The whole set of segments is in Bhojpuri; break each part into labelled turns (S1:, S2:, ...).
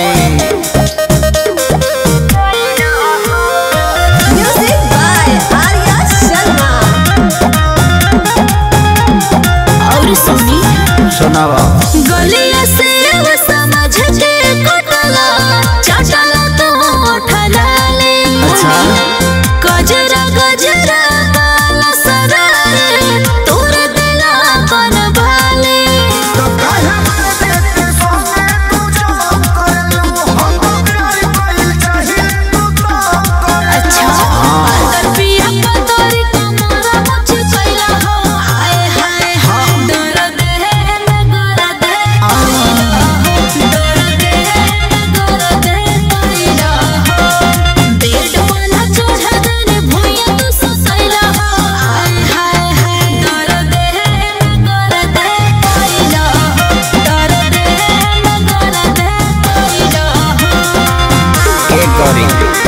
S1: Music by Arya Sharma. और सुनी
S2: सुनावा
S1: गलिया से वो समझ के कटला चाचला तो उठला ले।
S2: अच्छा
S1: गजरा गजरा बाला सरारे तोर दिला बन भाले।
S3: तो काहे मारे देते सोने तू जो करलू हमको प्यार कोई चाहिए तू तो कर।
S1: अच्छा अगर पिया का तोरी कमरा मुझ कैला हो आए हाय दर्द है न दर्द है दर्द है न दर्द कैला हो। बेड वाला चढ़ा दने भुइया तू ससैला हो आए हाय दर्द है न दर्द कैला हो दर्द है न दर्द कैला हो।
S2: के करी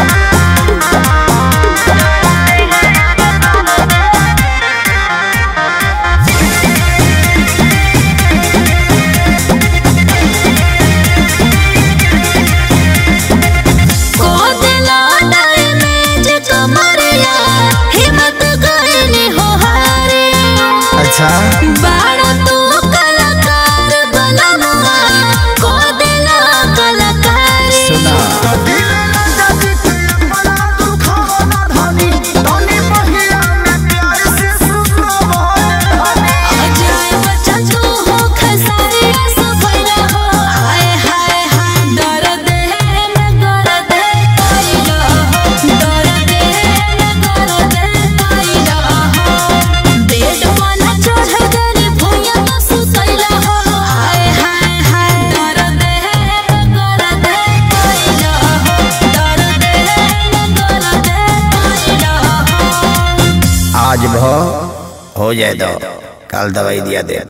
S1: कोदला डैमेज कमरिया हिम्मत गइनी हो हारे।
S2: अच्छा
S1: बाड़ा तू कलाकार बननुआ कोदला कलाकारी।
S2: सुना
S3: तो दिल न जाती के अपना दुखावा न धनी धनी महिला में प्यार से सुनो धनी।
S1: अजाए बच्चा तू हो खसारिया सफैला हो आए हाय दर्द है न दर्द कैला हो दर्द है न दर्द कैला हो। बेड वाला चढ़ा दने भुइया तो सुतैला हो आए हाय दर्द है न दर्द कैला हो दर्द है न दर्द कैला हो।
S2: आज हो जाए दो कल दवाई दिया दे।